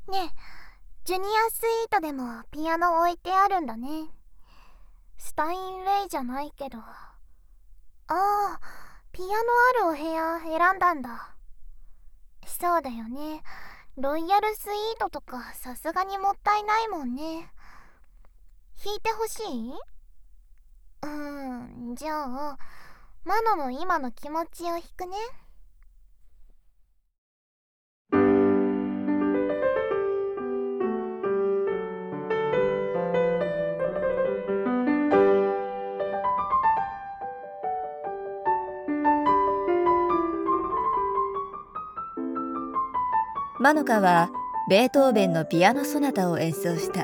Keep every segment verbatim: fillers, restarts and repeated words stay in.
ねえ、ジュニアスイートでもピアノ置いてあるんだね。スタインウェイじゃないけど。ああ、ピアノあるお部屋選んだんだ。そうだよね。ロイヤルスイートとかさすがにもったいないもんね。弾いてほしい？うーん、じゃあマノの今の気持ちを弾くね。 マノカはベートーベンのピアノソナタを演奏した。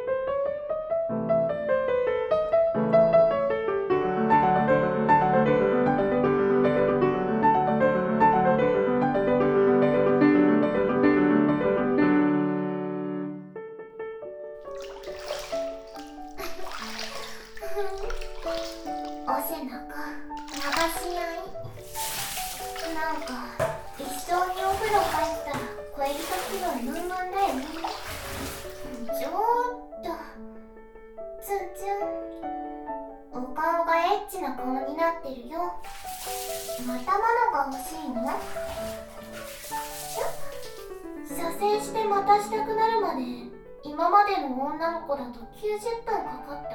お背中流し合い。なんか一緒にお風呂入ったら恋人気分満々だよね。ちょっとツンツン、お顔がエッチな顔になってるよ。またマノが欲しいの？射精してまたしたくなるまで今までの女の子だときゅうじゅっぷんかかった？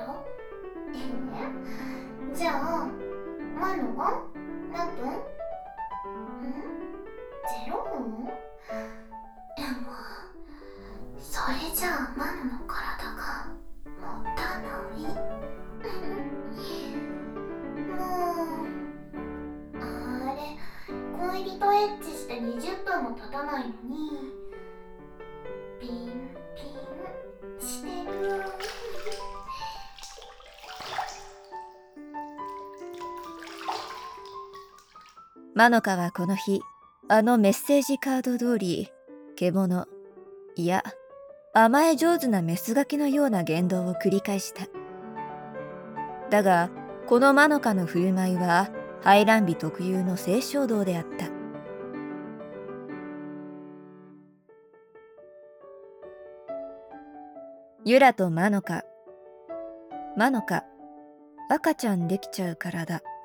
え？じゃあマノは何分？ん？ゼロふん？でもそれじゃあマノの体が持たない。もうあれ、恋人エッチしてにじゅっぷんも経たないのにピンピンしてる。 マノカはこの日、あのメッセージカード通り、獣、いや、甘え上手なメスガキのような言動を繰り返した。だが、このマノカの振る舞いは、排卵日特有の性衝動であった。ユラとマノカ。マノカ、赤ちゃんできちゃうからだ。